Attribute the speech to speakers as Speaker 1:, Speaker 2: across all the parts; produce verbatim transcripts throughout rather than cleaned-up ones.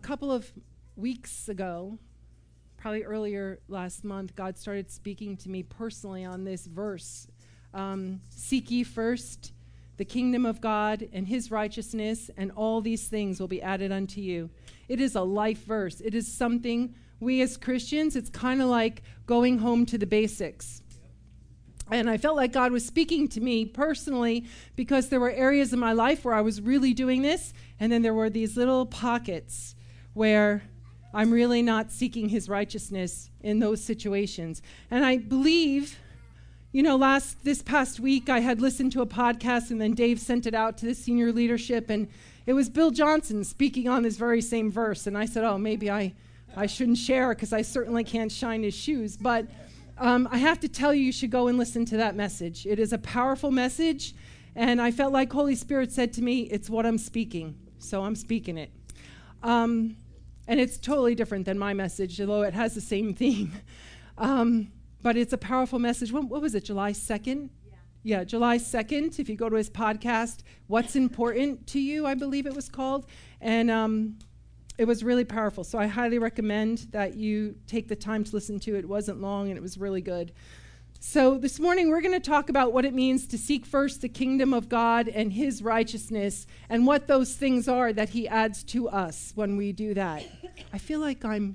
Speaker 1: couple of weeks ago, probably earlier last month, God started speaking to me personally on this verse. Um, Seek ye first the kingdom of God and his righteousness, and all these things will be added unto you. It is a life verse. It is something we as Christians, it's kind of like going home to the basics. And I felt like God was speaking to me personally because there were areas in my life where I was really doing this, and then there were these little pockets where I'm really not seeking his righteousness in those situations. And I believe, you know, last this past week I had listened to a podcast, and then Dave sent it out to the senior leadership, and it was Bill Johnson speaking on this very same verse. And I said, oh, maybe I, I shouldn't share because I certainly can't shine his shoes. But um, I have to tell you, you should go and listen to that message. It is a powerful message, and I felt like Holy Spirit said to me, it's what I'm speaking, so I'm speaking it. Um, and it's totally different than my message, although it has the same theme. Um, but it's a powerful message. What, what was it, July second? Yeah. yeah, July second, if you go to his podcast, What's Important to You, I believe it was called. And um, it was really powerful. So I highly recommend that you take the time to listen to it. It wasn't long, and it was really good. So this morning we're going to talk about what it means to seek first the kingdom of God and his righteousness, and what those things are that he adds to us when we do that. I feel like I'm...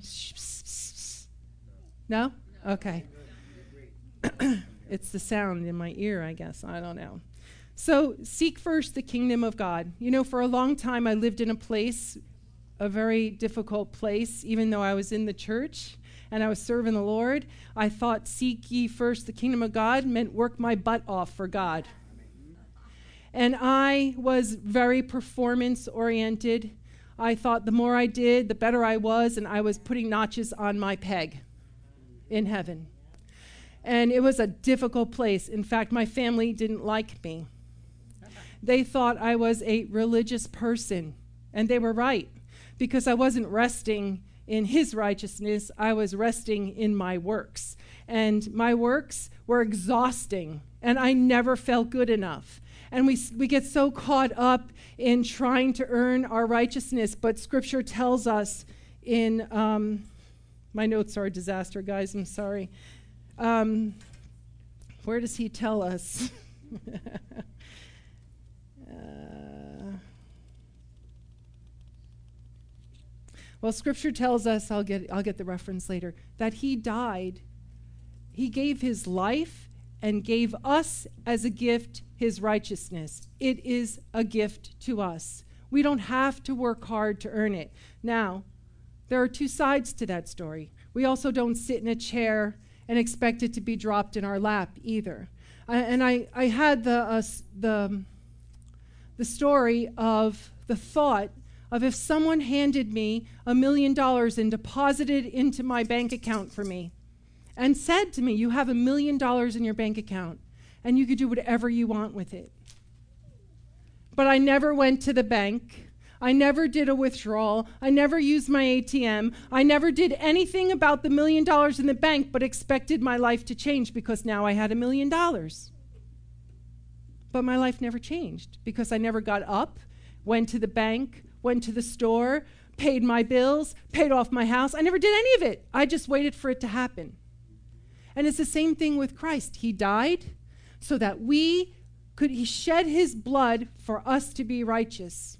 Speaker 1: No? Okay. It's the sound in my ear, I guess. I don't know. So seek first the kingdom of God. You know, for a long time I lived in a place, a very difficult place, even though I was in the church and I was serving the Lord. I thought seek ye first the kingdom of God meant work my butt off for God. And I was very performance-oriented. I thought the more I did, the better I was, and I was putting notches on my peg in heaven. And it was a difficult place. In fact, my family didn't like me. They thought I was a religious person, and they were right, because I wasn't resting in his righteousness. I was resting in my works. And my works were exhausting, and I never felt good enough. And we we get so caught up in trying to earn our righteousness, but Scripture tells us in, um, my notes are a disaster, guys, I'm sorry. Um, where does he tell us? uh, well, Scripture tells us, I'll get I'll get the reference later, that he died. He gave his life and gave us as a gift his righteousness. It is a gift to us. We don't have to work hard to earn it. Now, there are two sides to that story. We also don't sit in a chair and expect it to be dropped in our lap either. Uh, and I, I had the, uh, the, the story of the thought of if someone handed me a million dollars and deposited into my bank account for me and said to me, you have a million dollars in your bank account and you could do whatever you want with it. But I never went to the bank. I never did a withdrawal. I never used my A T M. I never did anything about the million dollars in the bank but expected my life to change because now I had a million dollars. But my life never changed because I never got up, went to the bank, went to the store, paid my bills, paid off my house. I never did any of it. I just waited for it to happen. And it's the same thing with Christ. He died so that we could, he shed his blood for us to be righteous.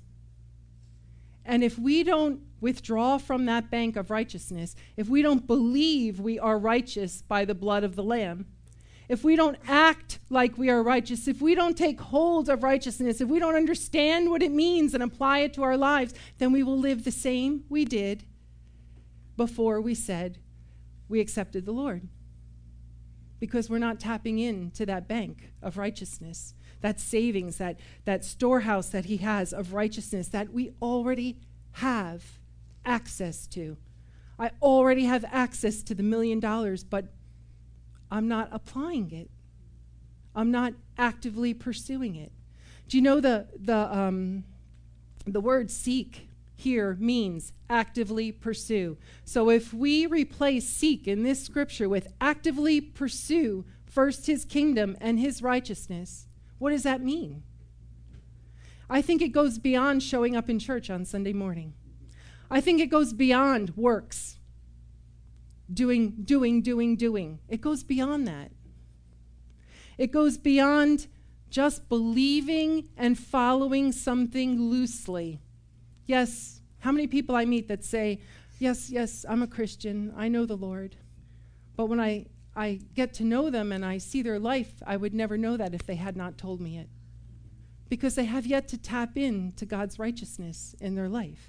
Speaker 1: And if we don't withdraw from that bank of righteousness, if we don't believe we are righteous by the blood of the Lamb, if we don't act like we are righteous, if we don't take hold of righteousness, if we don't understand what it means and apply it to our lives, then we will live the same we did before we said we accepted the Lord. Because we're not tapping into that bank of righteousness, that savings, that, that storehouse that he has of righteousness that we already have access to. I already have access to the million dollars, but I'm not applying it. I'm not actively pursuing it. Do you know the the um, the word seek here means actively pursue. So if we replace seek in this scripture with actively pursue first his kingdom and his righteousness, what does that mean? I think it goes beyond showing up in church on Sunday morning. I think it goes beyond works. Doing, doing, doing, doing. It goes beyond that. It goes beyond just believing and following something loosely. Yes, how many people I meet that say, yes, yes, I'm a Christian, I know the Lord. But when I, I get to know them and I see their life, I would never know that if they had not told me it. Because they have yet to tap into God's righteousness in their life.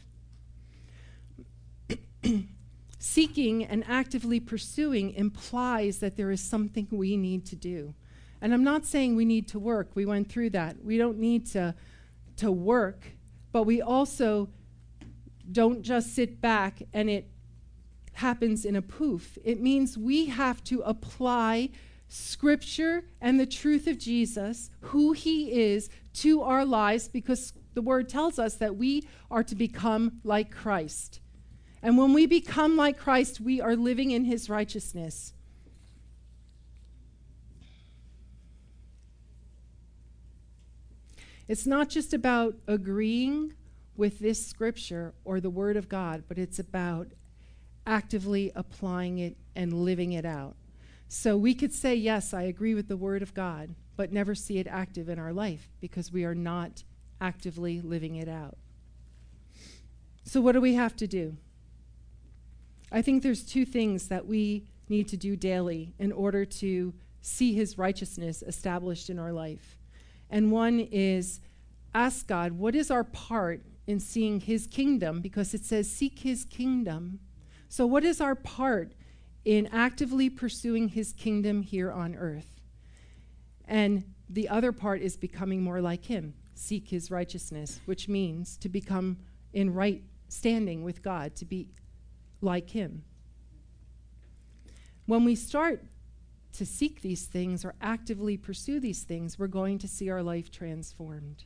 Speaker 1: Seeking and actively pursuing implies that there is something we need to do. And I'm not saying we need to work. We went through that. We don't need to, to work, but we also don't just sit back and it happens in a poof. It means we have to apply Scripture and the truth of Jesus, who he is, to our lives, because the word tells us that we are to become like Christ. And when we become like Christ, we are living in his righteousness. It's not just about agreeing with this scripture or the word of God, but it's about actively applying it and living it out. So we could say, yes, I agree with the word of God, but never see it active in our life because we are not actively living it out. So what do we have to do? I think there's two things that we need to do daily in order to see his righteousness established in our life. And one is ask God, what is our part in seeing his kingdom? Because it says seek his kingdom. So what is our part in actively pursuing his kingdom here on earth? And the other part is becoming more like him. Seek his righteousness, which means to become in right standing with God, to be like him. When we start to seek these things or actively pursue these things, we're going to see our life transformed.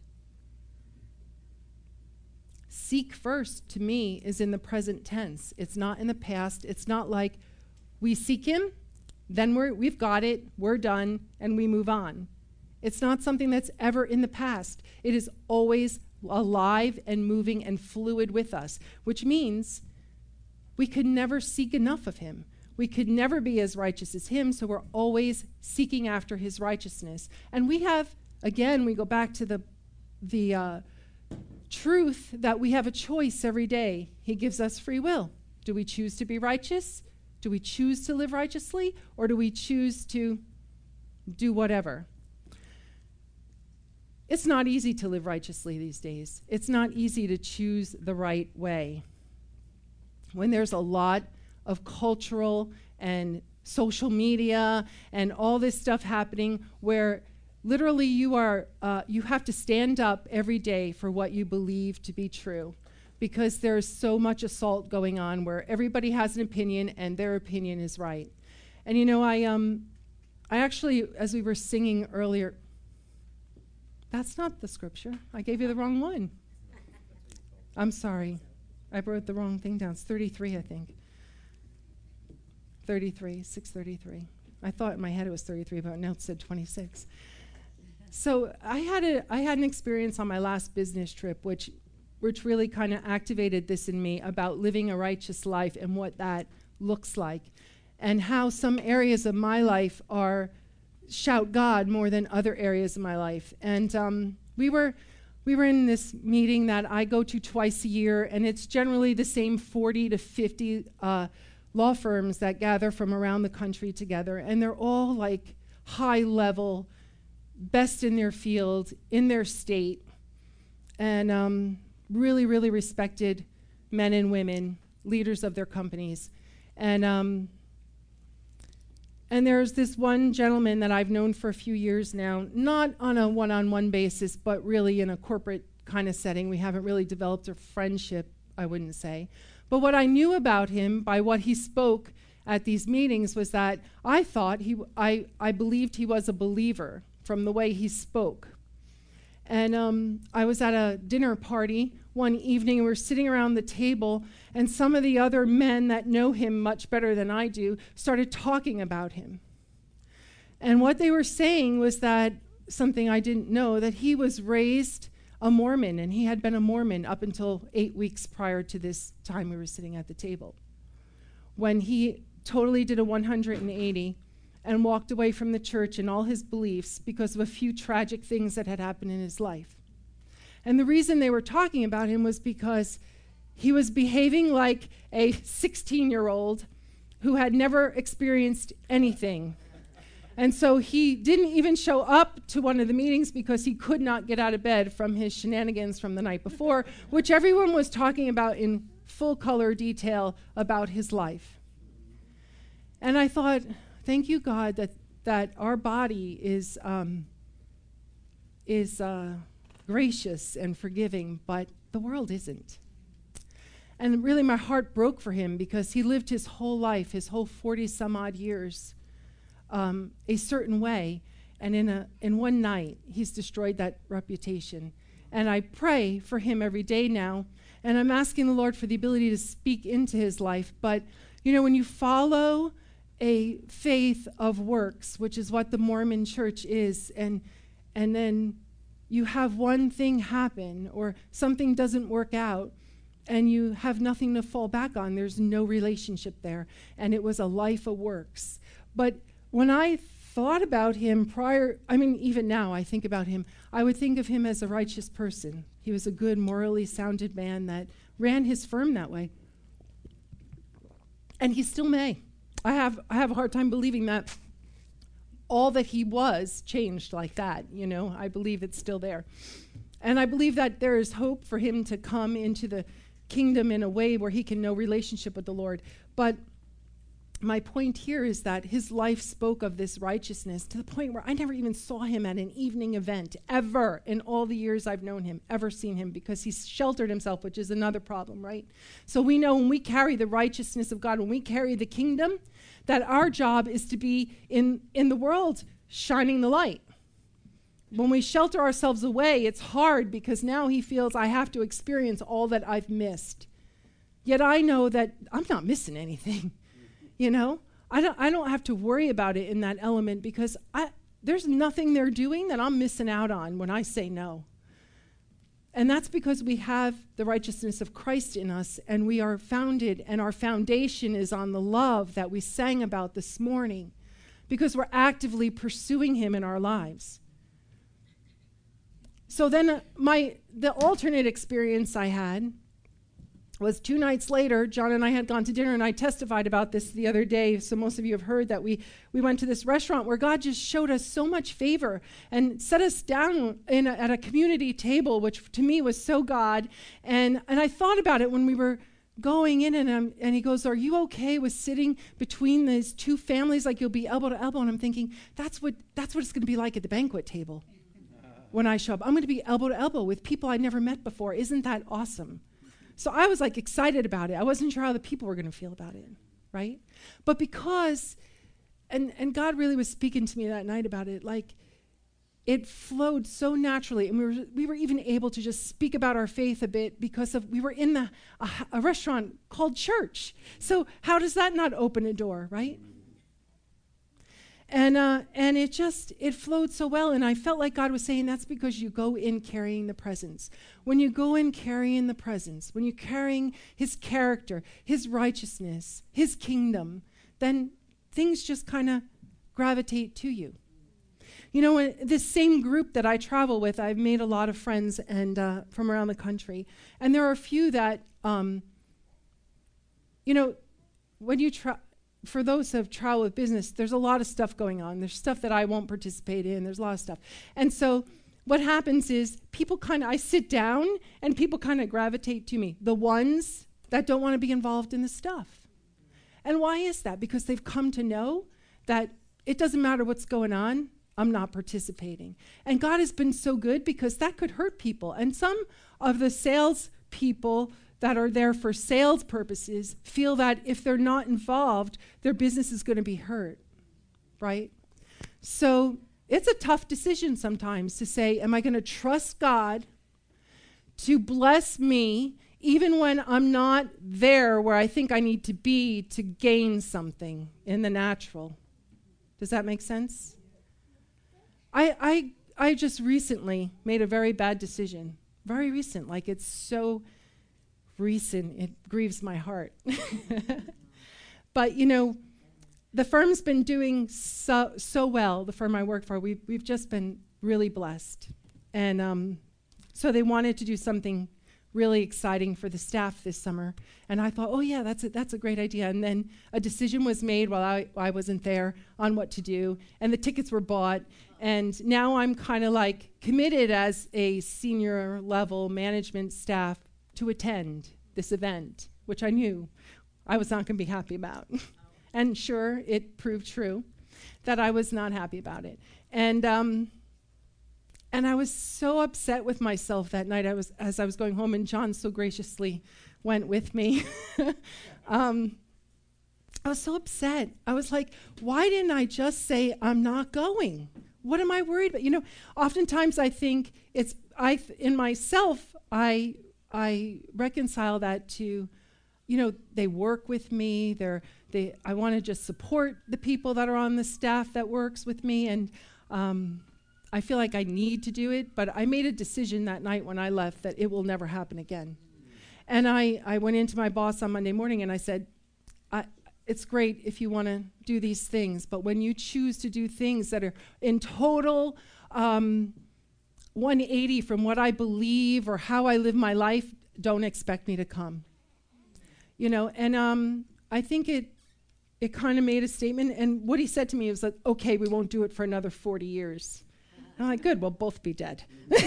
Speaker 1: Seek first, to me, is in the present tense. It's not in the past. It's not like we seek him, then we're, we've got it, we're done, and we move on. It's not something that's ever in the past. It is always alive and moving and fluid with us, which means we could never seek enough of him. We could never be as righteous as him, so we're always seeking after his righteousness. And we have, again, we go back to the, the uh, truth that we have a choice every day. He gives us free will. Do we choose to be righteous? Do we choose to live righteously? Or do we choose to do whatever? It's not easy to live righteously these days. It's not easy to choose the right way. When there's a lot of cultural and social media and all this stuff happening where literally you are, uh, you have to stand up every day for what you believe to be true, because there's so much assault going on where everybody has an opinion and their opinion is right. And you know, I um, I actually, as we were singing earlier, that's not the scripture. I gave you the wrong one. I'm sorry. I wrote the wrong thing down. It's thirty-three, I think. thirty-three, six thirty-three. I thought in my head it was thirty-three, but now it said twenty-six. So I had a I had an experience on my last business trip, which which really kind of activated this in me about living a righteous life and what that looks like, and how some areas of my life are shout God more than other areas of my life. And um, we were we were in this meeting that I go to twice a year, and it's generally the same forty to fifty uh, law firms that gather from around the country together, and they're all like high level, best in their field, in their state, and um, really, really respected men and women, leaders of their companies. And um, and there's this one gentleman that I've known for a few years now, not on a one-on-one basis, but really in a corporate kind of setting. We haven't really developed a friendship, I wouldn't say. But what I knew about him by what he spoke at these meetings was that I thought he, w- I, I believed he was a believer from the way he spoke. And um, I was at a dinner party one evening, and we were sitting around the table, and some of the other men that know him much better than I do started talking about him. And what they were saying was that, something I didn't know, that he was raised a Mormon, and he had been a Mormon up until eight weeks prior to this time we were sitting at the table, when he totally did a one hundred eighty and walked away from the church and all his beliefs because of a few tragic things that had happened in his life. And the reason they were talking about him was because he was behaving like a sixteen-year-old who had never experienced anything. And so he didn't even show up to one of the meetings because he could not get out of bed from his shenanigans from the night before, which everyone was talking about in full color detail about his life. And I thought, thank you, God, that, that our body is, um, is uh, gracious and forgiving, but the world isn't. And really my heart broke for him because he lived his whole life, his whole forty some odd years, um, a certain way. And in a in one night, he's destroyed that reputation. And I pray for him every day now. And I'm asking the Lord for the ability to speak into his life. But, you know, when you follow a faith of works, which is what the Mormon church is, and and then you have one thing happen or something doesn't work out, and you have nothing to fall back on. There's no relationship there. And it was a life of works. But when I thought about him prior, I mean, even now I think about him, I would think of him as a righteous person. He was a good, morally sounded man that ran his firm that way. And he still may. I have I have a hard time believing that all that he was changed like that, you know. I believe it's still there. And I believe that there is hope for him to come into the kingdom in a way where he can know relationship with the Lord. But my point here is that his life spoke of this righteousness to the point where I never even saw him at an evening event, ever, in all the years I've known him, ever seen him, because he's sheltered himself, which is another problem, right? So we know when we carry the righteousness of God, when we carry the kingdom, that our job is to be in, in the world shining the light. When we shelter ourselves away, it's hard because now he feels I have to experience all that I've missed. Yet I know that I'm not missing anything, you know? I don't, I don't have to worry about it in that element because I, there's nothing they're doing that I'm missing out on when I say no. And that's because we have the righteousness of Christ in us, and we are founded, and our foundation is on the love that we sang about this morning, because we're actively pursuing him in our lives. So then uh, my the alternate experience I had was two nights later. John and I had gone to dinner, and I testified about this the other day, so most of you have heard that we, we went to this restaurant where God just showed us so much favor and set us down in a, at a community table, which to me was so God. And, and I thought about it when we were going in, and, um, and he goes, are you okay with sitting between these two families like you'll be elbow to elbow? And I'm thinking, that's what that's what it's going to be like at the banquet table. When I show up, I'm going to be elbow to elbow with people I'd never met before. Isn't that awesome? So I was like excited about it. I wasn't sure how the people were going to feel about it, right? But because, and, and God really was speaking to me that night about it, like it flowed so naturally, and we were we were even able to just speak about our faith a bit because of we were in the a, a restaurant called church. So how does that not open a door, right? And uh, and it just, it flowed so well. And I felt like God was saying, that's because you go in carrying the presence. When you go in carrying the presence, when you're carrying his character, his righteousness, his kingdom, then things just kind of gravitate to you. You know, in this same group that I travel with, I've made a lot of friends and uh, from around the country. And there are a few that, um, you know, when you travel, for those who have traveled with business, there's a lot of stuff going on. There's stuff that I won't participate in. There's a lot of stuff. And so what happens is people kind of, I sit down and people kind of gravitate to me, the ones that don't want to be involved in the stuff. And why is that? Because they've come to know that it doesn't matter what's going on, I'm not participating. And God has been so good because that could hurt people. And some of the sales people that are there for sales purposes feel that if they're not involved, their business is going to be hurt, right? So it's a tough decision sometimes to say, am I going to trust God to bless me even when I'm not there where I think I need to be to gain something in the natural? Does that make sense? I I I just recently made a very bad decision very recent, like it's so recent, it grieves my heart. But, you know, the firm's been doing so so well, the firm I work for. We've, we've just been really blessed. And um, so they wanted to do something really exciting for the staff this summer. And I thought, oh, yeah, that's a, that's a great idea. And then a decision was made while I, I wasn't there on what to do. And the tickets were bought. And now I'm kind of like committed as a senior level management staff to attend this event, which I knew I was not going to be happy about. And sure, it proved true that I was not happy about it. And um, and I was so upset with myself that night I was as I was going home, and John so graciously went with me. um, I was so upset. I was like, why didn't I just say I'm not going? What am I worried about? You know, oftentimes I think it's, I th- in myself, I I reconcile that to, you know, they work with me. They're, they, I want to just support the people that are on the staff that works with me. And um, I feel like I need to do it. But I made a decision that night when I left that it will never happen again. And I, I went into my boss on Monday morning and I said, I, it's great if you want to do these things, but when you choose to do things that are in total um, one eighty from what I believe or how I live my life, don't expect me to come. You know, and um, I think it it kind of made a statement, and what he said to me was like, okay, we won't do it for another forty years. And I'm like, good, we'll both be dead.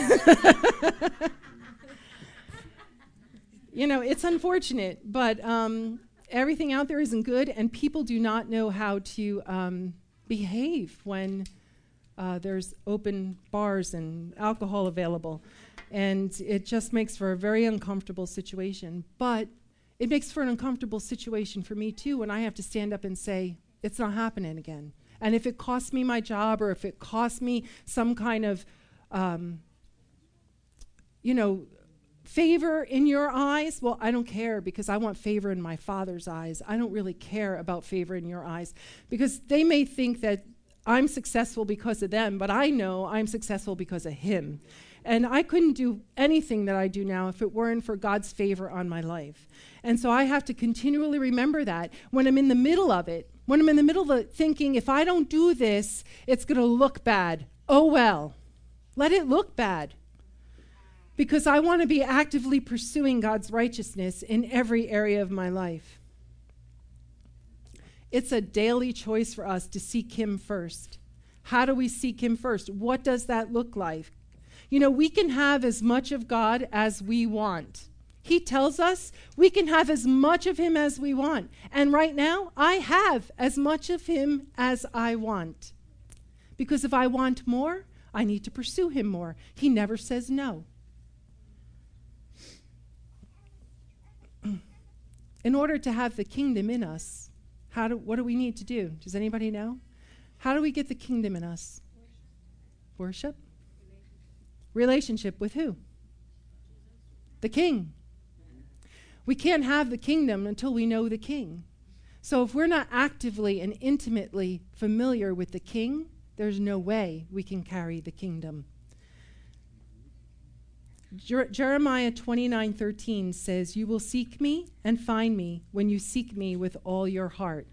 Speaker 1: You know, it's unfortunate, but um, everything out there isn't good, and people do not know how to um, behave when uh, there's open bars and alcohol available. And it just makes for a very uncomfortable situation. But it makes for an uncomfortable situation for me, too, when I have to stand up and say, it's not happening again. And if it costs me my job, or if it costs me some kind of, um, you know, favor in your eyes, well, I don't care, because I want favor in my Father's eyes. I don't really care about favor in your eyes, because they may think that I'm successful because of them, but I know I'm successful because of Him. And I couldn't do anything that I do now if it weren't for God's favor on my life. And so I have to continually remember that when I'm in the middle of it, when I'm in the middle of it thinking, if I don't do this, it's going to look bad. Oh, well, let it look bad. Because I want to be actively pursuing God's righteousness in every area of my life. It's a daily choice for us to seek Him first. How do we seek Him first? What does that look like? You know, we can have as much of God as we want. He tells us we can have as much of Him as we want. And right now, I have as much of Him as I want. Because if I want more, I need to pursue Him more. He never says no. In order to have the kingdom in us, how do, what do we need to do? Does anybody know? How do we get the kingdom in us? Worship? Relationship with who? The King. We can't have the kingdom until we know the King. So if we're not actively and intimately familiar with the King, there's no way we can carry the kingdom. Jer- Jeremiah twenty-nine thirteen says, "You will seek me and find me when you seek me with all your heart."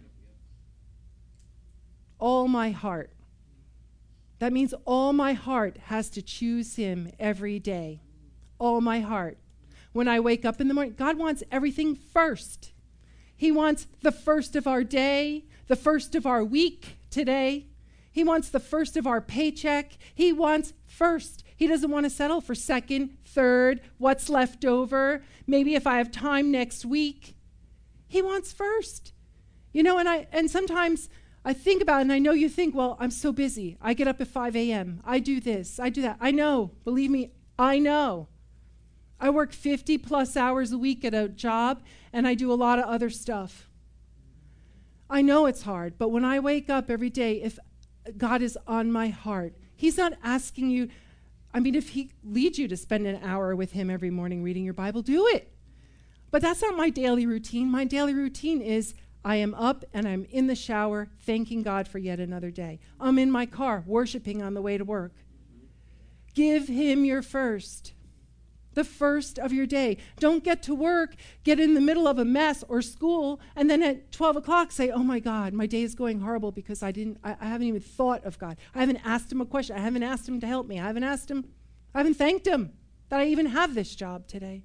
Speaker 1: All my heart. That means all my heart has to choose Him every day. All my heart. When I wake up in the morning, God wants everything first. He wants the first of our day, the first of our week today. He wants the first of our paycheck. He wants first. He doesn't want to settle for second, third, what's left over, maybe if I have time next week. He wants first. You know, and I and sometimes I think about it, and I know you think, well, I'm so busy. I get up at five a.m. I do this. I do that. I know. Believe me, I know. I work fifty plus hours a week at a job, and I do a lot of other stuff. I know it's hard, but when I wake up every day, if God is on my heart, He's not asking you, I mean, if He leads you to spend an hour with Him every morning reading your Bible, do it. But that's not my daily routine. My daily routine is I am up and I'm in the shower thanking God for yet another day. I'm in my car worshiping on the way to work. Give Him your first. The first of your day. Don't get to work, get in the middle of a mess or school, and then at twelve o'clock say, oh my God, my day is going horrible because I didn't, I, I haven't even thought of God. I haven't asked him a question. I haven't asked him to help me. I haven't asked him, I haven't thanked him that I even have this job today.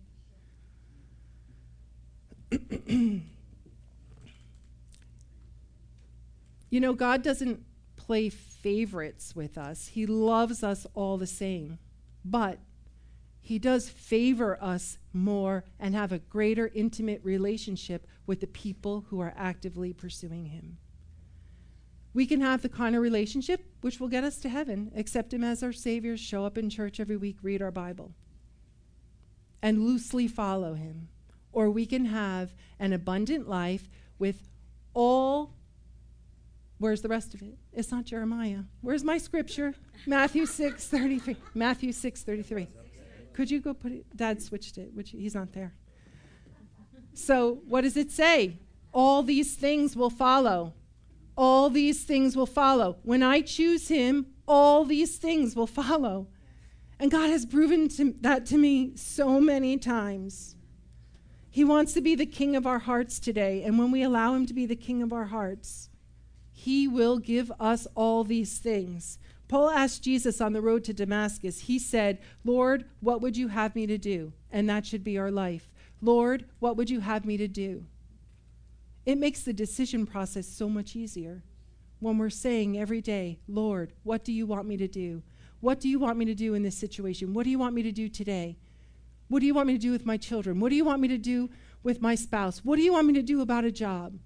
Speaker 1: You know, God doesn't play favorites with us. He loves us all the same. But he does favor us more and have a greater intimate relationship with the people who are actively pursuing him. We can have the kind of relationship which will get us to heaven, accept him as our Savior, show up in church every week, read our Bible, and loosely follow him. Or we can have an abundant life with all. Where's the rest of it? It's not Jeremiah. Where's my scripture? Matthew six thirty-three. Matthew six thirty-three. Could you go put it? Dad switched it, which he's not there. So what does it say? All these things will follow. All these things will follow. When I choose him, all these things will follow. And God has proven to, that to me so many times. He wants to be the king of our hearts today. And when we allow him to be the king of our hearts, he will give us all these things. Paul asked Jesus on the road to Damascus, he said, Lord, what would you have me to do? And that should be our life. Lord, what would you have me to do? It makes the decision process so much easier when we're saying every day, Lord, what do you want me to do? What do you want me to do in this situation? What do you want me to do today? What do you want me to do with my children? What do you want me to do with my spouse? What do you want me to do about a job?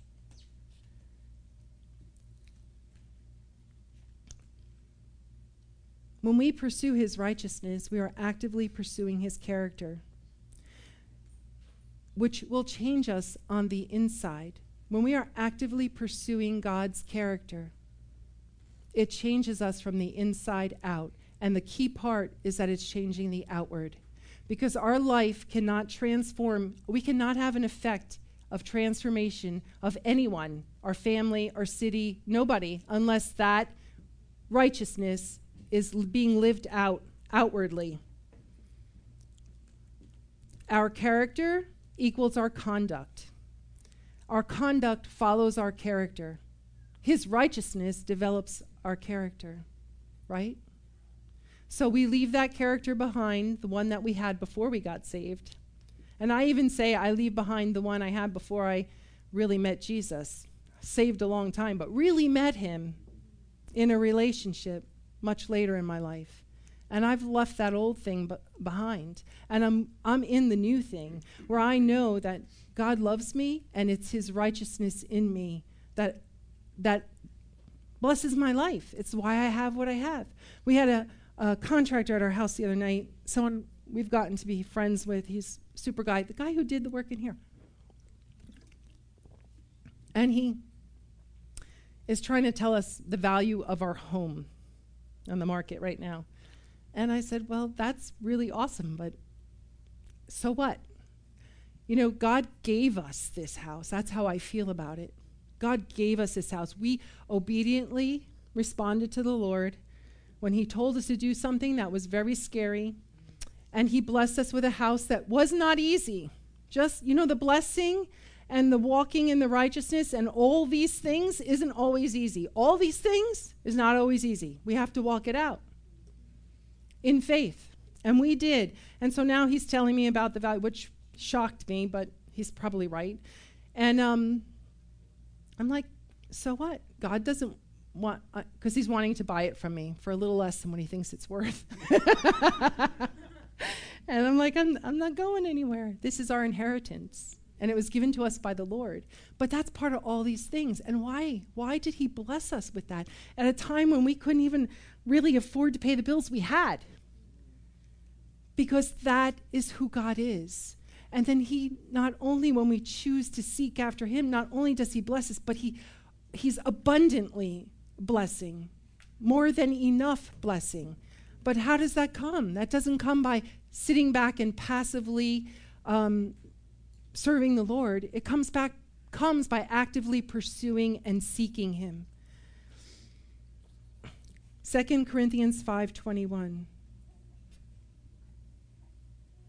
Speaker 1: When we pursue his righteousness, we are actively pursuing his character, which will change us on the inside. When we are actively pursuing God's character, it changes us from the inside out. And the key part is that it's changing the outward. Because our life cannot transform, we cannot have an effect of transformation of anyone, our family, our city, nobody, unless that righteousness is being lived out outwardly. Our character equals our conduct. Our conduct follows our character. His righteousness develops our character, right? So we leave that character behind, the one that we had before we got saved. And I even say I leave behind the one I had before I really met Jesus. Saved a long time, but really met him in a relationship much later in my life. And I've left that old thing b- behind. And I'm I'm in the new thing where I know that God loves me and it's his righteousness in me that that blesses my life. It's why I have what I have. We had a, a contractor at our house the other night, someone we've gotten to be friends with. He's a super guy, the guy who did the work in here. And he is trying to tell us the value of our home on the market right now. And I said, well, that's really awesome, but so what? You know, God gave us this house. That's how I feel about it. God gave us this house. We obediently responded to the Lord when he told us to do something that was very scary. And he blessed us with a house that was not easy. Just, you know, the blessing and the walking in the righteousness and all these things isn't always easy. All these things is not always easy. We have to walk it out in faith. And we did. And so now he's telling me about the value, which shocked me, but he's probably right. And um, I'm like, so what? God doesn't want, because uh, he's wanting to buy it from me for a little less than what he thinks it's worth. And I'm like, I'm, I'm not going anywhere. This is our inheritance. And it was given to us by the Lord. But that's part of all these things. And why? Why did he bless us with that at a time when we couldn't even really afford to pay the bills we had? Because that is who God is. And then he, not only when we choose to seek after him, not only does he bless us, but he he's abundantly blessing, more than enough blessing. But how does that come? That doesn't come by sitting back and passively um, serving the Lord. It comes back comes by actively pursuing and seeking him. Second Corinthians five twenty-one.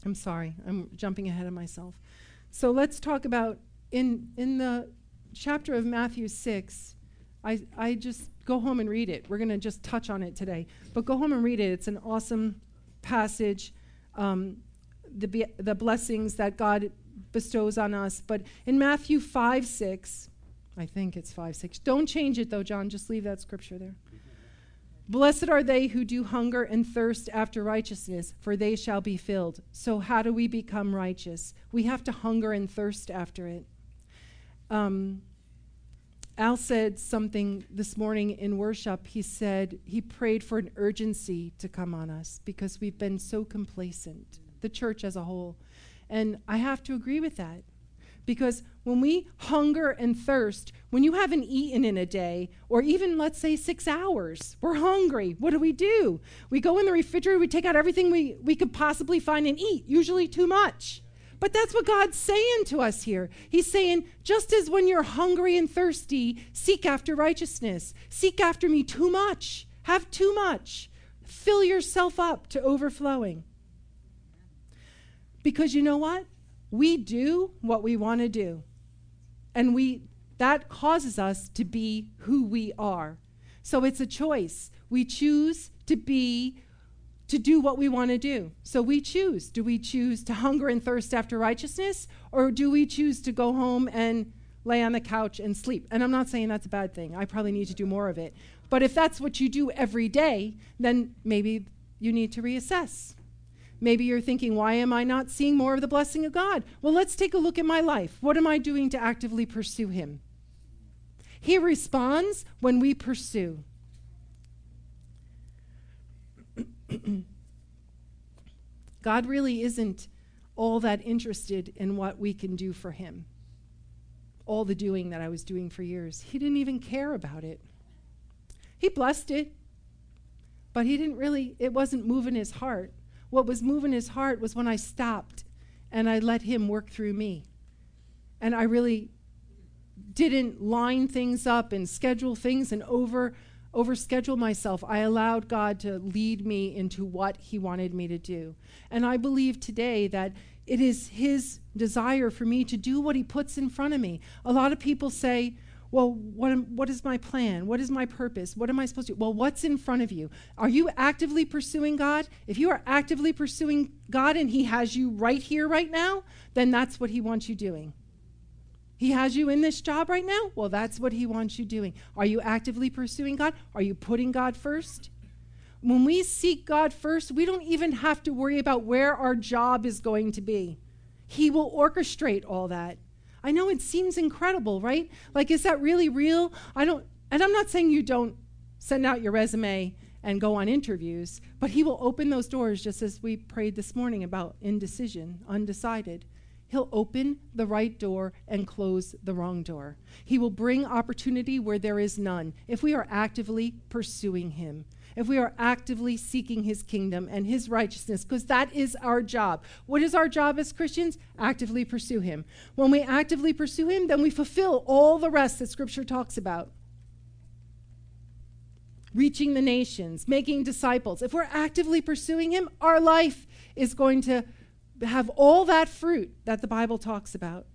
Speaker 1: I'm sorry, I'm jumping ahead of myself. So let's talk about, in in the chapter of Matthew six, I, I just go home and read it. We're going to just touch on it today. But go home and read it. It's an awesome passage, um, the, be- the blessings that God bestows on us. But in Matthew five six, I think it's five six. Don't change it, though, John. Just leave that scripture there. Blessed are they who do hunger and thirst after righteousness, for they shall be filled. So how do we become righteous? We have to hunger and thirst after it. Um, Al said something this morning in worship. He said he prayed for an urgency to come on us because we've been so complacent, the church as a whole. And I have to agree with that. Because when we hunger and thirst, when you haven't eaten in a day, or even, let's say, six hours, we're hungry. What do we do? We go in the refrigerator, we take out everything we, we could possibly find and eat, usually too much. But that's what God's saying to us here. He's saying, just as when you're hungry and thirsty, seek after righteousness. Seek after me too much. Have too much. Fill yourself up to overflowing. Because you know what? We do what we want to do. And we that causes us to be who we are. So it's a choice. We choose to be, to do what we want to do. So we choose. Do we choose to hunger and thirst after righteousness? Or do we choose to go home and lay on the couch and sleep? And I'm not saying that's a bad thing. I probably need to do more of it. But if that's what you do every day, then maybe you need to reassess. Maybe you're thinking, why am I not seeing more of the blessing of God? Well, let's take a look at my life. What am I doing to actively pursue him? He responds when we pursue. God really isn't all that interested in what we can do for him. All the doing that I was doing for years. He didn't even care about it. He blessed it, but he didn't really, it wasn't moving his heart. What was moving his heart was when I stopped and I let him work through me. And I really didn't line things up and schedule things and over overschedule myself. I allowed God to lead me into what he wanted me to do. And I believe today that it is his desire for me to do what he puts in front of me. A lot of people say, well, what, am, what is my plan? What is my purpose? What am I supposed to do? Well, what's in front of you? Are you actively pursuing God? If you are actively pursuing God and he has you right here, right now, then that's what he wants you doing. He has you in this job right now? Well, that's what he wants you doing. Are you actively pursuing God? Are you putting God first? When we seek God first, we don't even have to worry about where our job is going to be. He will orchestrate all that. I know it seems incredible, right? Like, is that really real? I don't, and I'm not saying you don't send out your resume and go on interviews, but he will open those doors just as we prayed this morning about indecision, undecided. He'll open the right door and close the wrong door. He will bring opportunity where there is none if we are actively pursuing him. If we are actively seeking his kingdom and his righteousness, because that is our job. What is our job as Christians? Actively pursue him. When we actively pursue him, then we fulfill all the rest that Scripture talks about. Reaching the nations, making disciples. If we're actively pursuing him, our life is going to have all that fruit that the Bible talks about.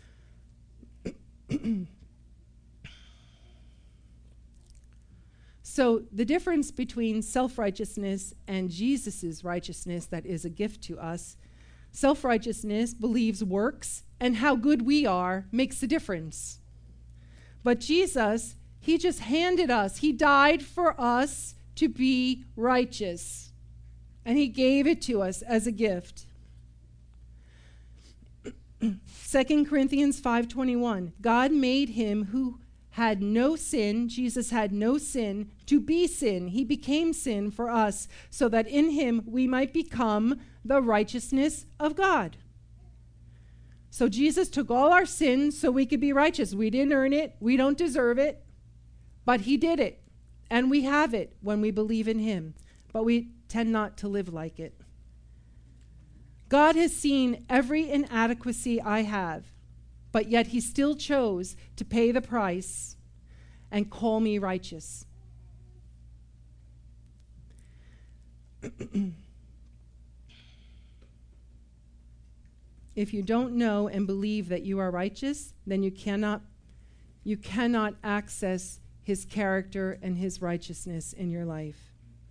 Speaker 1: So the difference between self-righteousness and Jesus' righteousness that is a gift to us, self-righteousness believes works and how good we are makes a difference. But Jesus, he just handed us, he died for us to be righteous. And he gave it to us as a gift. Second Corinthians five twenty-one, God made him who had no sin, Jesus had no sin, to be sin. He became sin for us, so that in him we might become the righteousness of God. So Jesus took all our sins so we could be righteous. We didn't earn it. We don't deserve it. But he did it. And we have it when we believe in him. But we tend not to live like it. God has seen every inadequacy I have, but yet he still chose to pay the price and call me righteous. if you don't know and believe that you are righteous, then you cannot you cannot access his character and his righteousness in your life.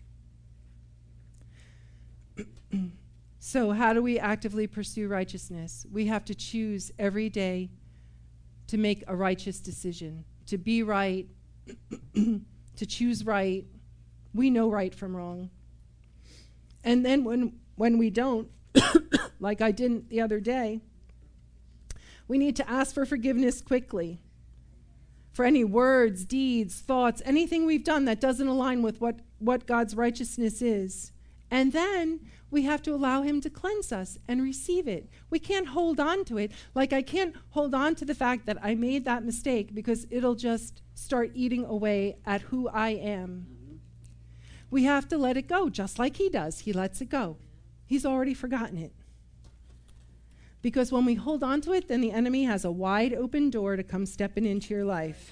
Speaker 1: So how do we actively pursue righteousness? We have to choose every day to make a righteous decision, to be right, to choose right. We know right from wrong. And then when when we don't, like I didn't the other day, we need to ask for forgiveness quickly for any words, deeds, thoughts, anything we've done that doesn't align with what, what God's righteousness is. And then we have to allow him to cleanse us and receive it. We can't hold on to it. Like I can't hold on to the fact that I made that mistake, because it'll just start eating away at who I am. Mm-hmm. We have to let it go, just like he does. He lets it go. He's already forgotten it. Because when we hold on to it, then the enemy has a wide open door to come stepping into your life.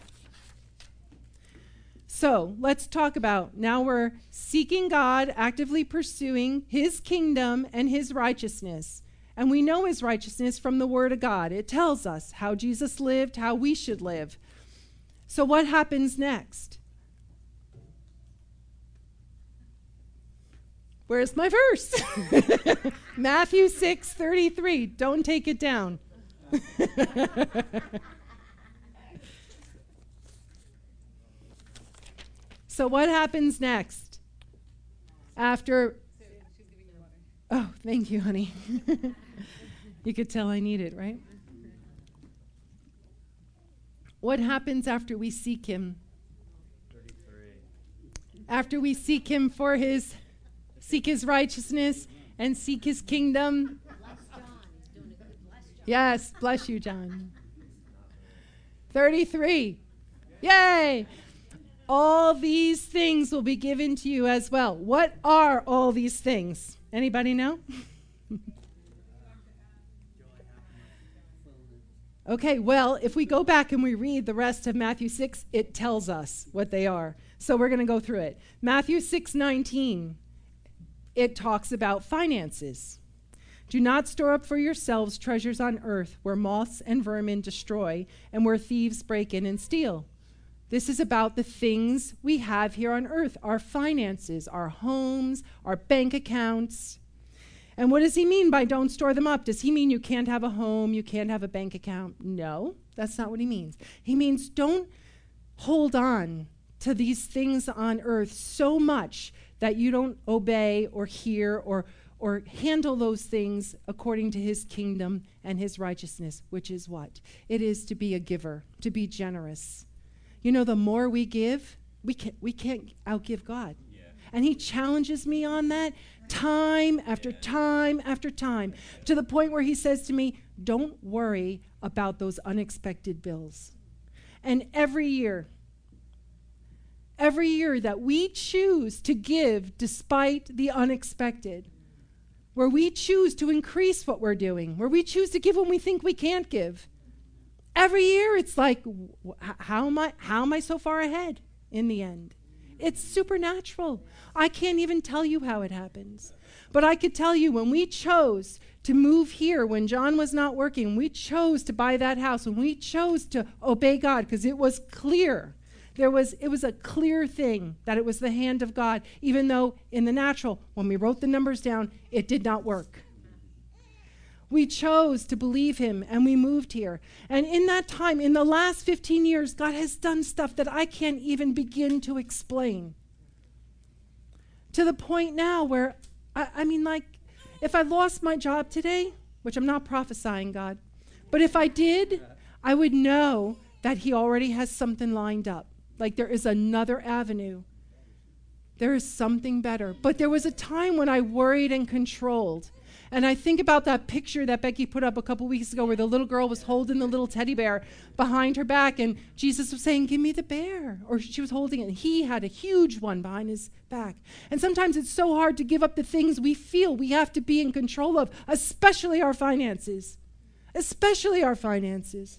Speaker 1: So let's talk about, now we're seeking God, actively pursuing his kingdom and his righteousness. And we know his righteousness from the word of God. It tells us how Jesus lived, how we should live. So what happens next? Where's my verse? Matthew six thirty-three. Don't take it down. So what happens next? After... Oh, thank you, honey. You could tell I need it, right? What happens after we seek him? After we seek him for his... Seek his righteousness and seek his kingdom.
Speaker 2: Bless John. He's doing a good bless John.
Speaker 1: Yes, bless you, John. thirty-three. Yay! All these things will be given to you as well. What are all these things? Anybody know? Okay, well, if we go back and we read the rest of Matthew six, it tells us what they are. So we're going to go through it. Matthew six nineteen. It talks about finances. Do not store up for yourselves treasures on earth where moths and vermin destroy and where thieves break in and steal. This is about the things we have here on earth, our finances, our homes, our bank accounts. And what does he mean by don't store them up? Does he mean you can't have a home, you can't have a bank account? No, that's not what he means. He means don't hold on to these things on earth so much that you don't obey or hear or or handle those things according to his kingdom and his righteousness, which is what? It is to be a giver, to be generous. You know, the more we give, we can't, we can't outgive God. Yeah. And he challenges me on that time after yeah. time after time, to the point where he says to me, don't worry about those unexpected bills. And every year, Every year that we choose to give despite the unexpected, where we choose to increase what we're doing, where we choose to give when we think we can't give, every year it's like, wh- how am I, how am I so far ahead in the end? It's supernatural. I can't even tell you how it happens. But I could tell you, when we chose to move here, when John was not working, we chose to buy that house, and we chose to obey God because it was clear. There was, it was a clear thing that it was the hand of God, even though in the natural, when we wrote the numbers down, it did not work. We chose to believe him, and we moved here. And in that time, in the last fifteen years, God has done stuff that I can't even begin to explain. To the point now where, I, I mean, like, if I lost my job today, which I'm not prophesying, God, but if I did, I would know that he already has something lined up. Like there is another avenue. There is something better. But there was a time when I worried and controlled. And I think about that picture that Becky put up a couple weeks ago where the little girl was holding the little teddy bear behind her back, and Jesus was saying, give me the bear. Or she was holding it, and he had a huge one behind his back. And sometimes it's so hard to give up the things we feel we have to be in control of, especially our finances. Especially our finances.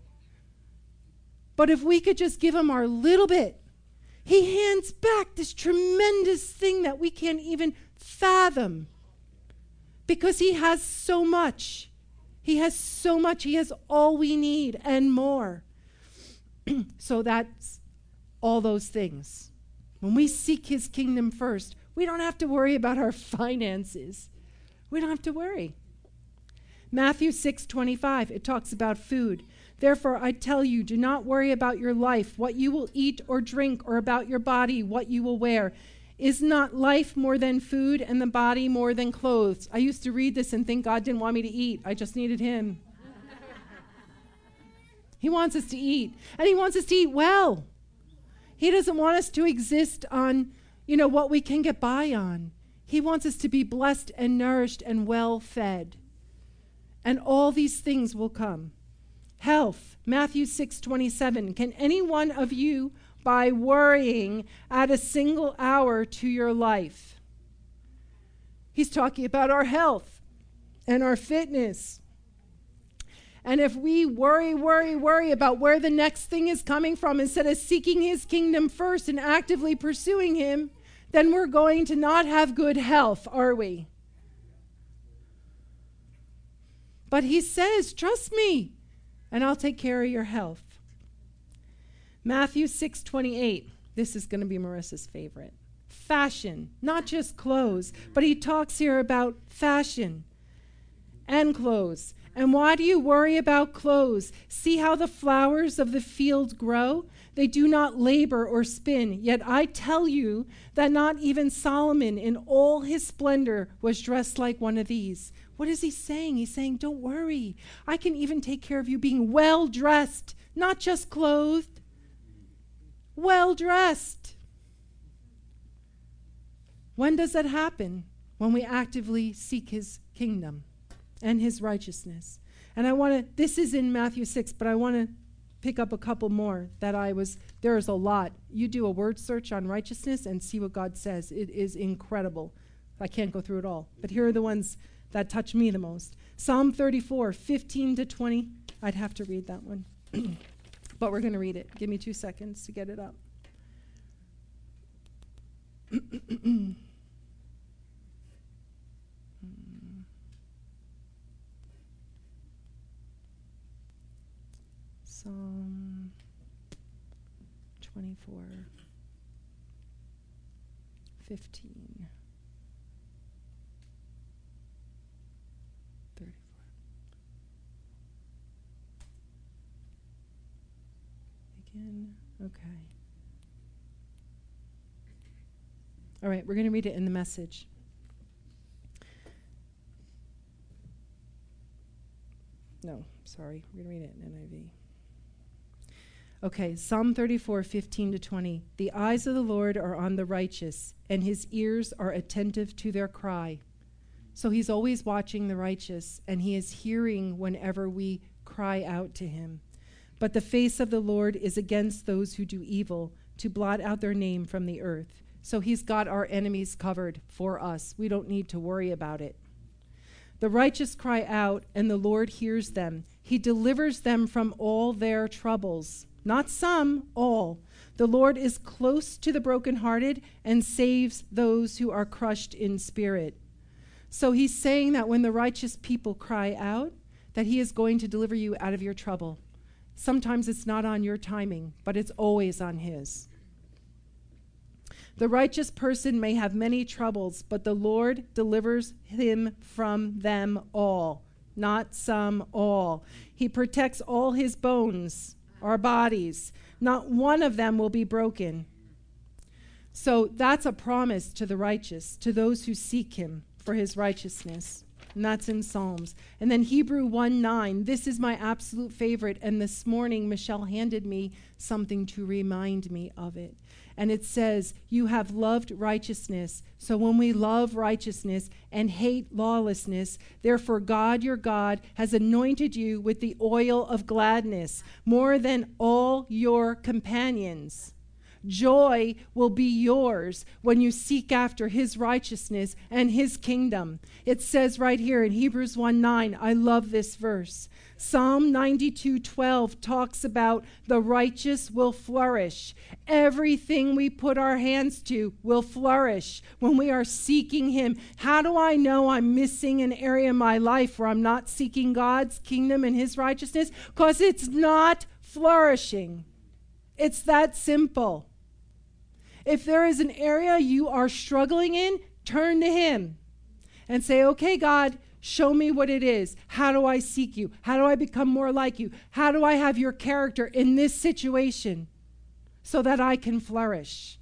Speaker 1: But if we could just give him our little bit, he hands back this tremendous thing that we can't even fathom, because he has so much. He has so much. He has all we need and more. So that's all those things. When we seek his kingdom first, we don't have to worry about our finances. We don't have to worry. Matthew six twenty-five, it talks about food. Therefore, I tell you, do not worry about your life, what you will eat or drink, or about your body, what you will wear. Is not life more than food and the body more than clothes? I used to read this and think God didn't want me to eat. I just needed him. He wants us to eat, and he wants us to eat well. He doesn't want us to exist on, you know, what we can get by on. He wants us to be blessed and nourished and well fed. And all these things will come. Health, Matthew six twenty-seven. Can any one of you, by worrying, add a single hour to your life? He's talking about our health and our fitness. And if we worry, worry, worry about where the next thing is coming from instead of seeking his kingdom first and actively pursuing him, then we're going to not have good health, are we? But he says, trust me, and I'll take care of your health. Matthew six twenty-eight. This is going to be Marissa's favorite. Fashion, not just clothes, but he talks here about fashion and clothes. And why do you worry about clothes? See how the flowers of the field grow? They do not labor or spin. Yet I tell you that not even Solomon in all his splendor was dressed like one of these. What is he saying? He's saying, don't worry. I can even take care of you being well dressed, not just clothed. Well dressed. When does that happen? When we actively seek his kingdom and his righteousness. And I want to, this is in Matthew six, but I want to pick up a couple more that I was, there's a lot. You do a word search on righteousness and see what God says. It is incredible. I can't go through it all, but here are the ones that touch me the most. Psalm thirty-four, fifteen to twenty. I'd have to read that one, but we're going to read it. Give me two seconds to get it up. Psalm twenty-four, fifteen, thirty-four. Again, okay. All right, we're going to read it in the Message. No, sorry, we're going to read it in N I V. Okay, Psalm thirty-four, fifteen to twenty. The eyes of the Lord are on the righteous, and his ears are attentive to their cry. So he's always watching the righteous, and he is hearing whenever we cry out to him. But the face of the Lord is against those who do evil, to blot out their name from the earth. So he's got our enemies covered for us. We don't need to worry about it. The righteous cry out, and the Lord hears them. He delivers them from all their troubles. Not some, all. The Lord is close to the brokenhearted and saves those who are crushed in spirit. So he's saying that when the righteous people cry out, that he is going to deliver you out of your trouble. Sometimes it's not on your timing, but it's always on his. The righteous person may have many troubles, but the Lord delivers him from them all. Not some, all. He protects all his bones, our bodies. Not one of them will be broken. So that's a promise to the righteous, to those who seek him for his righteousness. And that's in Psalms. And then Hebrew one nine. This is my absolute favorite. And this morning, Michelle handed me something to remind me of it. And it says, you have loved righteousness. So when we love righteousness and hate lawlessness, therefore God, your God, has anointed you with the oil of gladness more than all your companions. Joy will be yours when you seek after his righteousness and his kingdom. It says right here in Hebrews one nine, I love this verse. Psalm ninety-two twelve talks about the righteous will flourish. Everything we put our hands to will flourish when we are seeking him. How do I know I'm missing an area in my life where I'm not seeking God's kingdom and his righteousness? Because it's not flourishing. It's that simple. If there is an area you are struggling in, turn to him and say, okay, God, show me what it is. How do I seek you? How do I become more like you? How do I have your character in this situation so that I can flourish?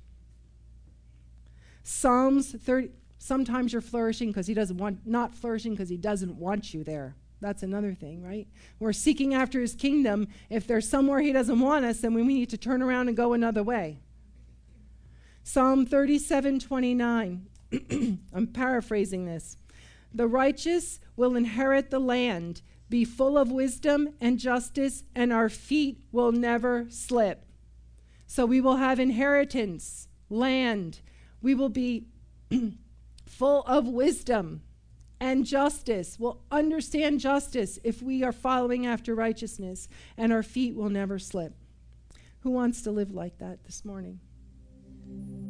Speaker 1: Psalms thirty, sometimes you're flourishing because he doesn't want, not flourishing because he doesn't want you there. That's another thing, right? We're seeking after his kingdom. If there's somewhere he doesn't want us, then we need to turn around and go another way. Psalm thirty-seven twenty-nine. I'm paraphrasing this. The righteous will inherit the land, be full of wisdom and justice, and our feet will never slip. So we will have inheritance, land. We will be full of wisdom and justice. We'll understand justice if we are following after righteousness, and our feet will never slip. Who wants to live like that this morning?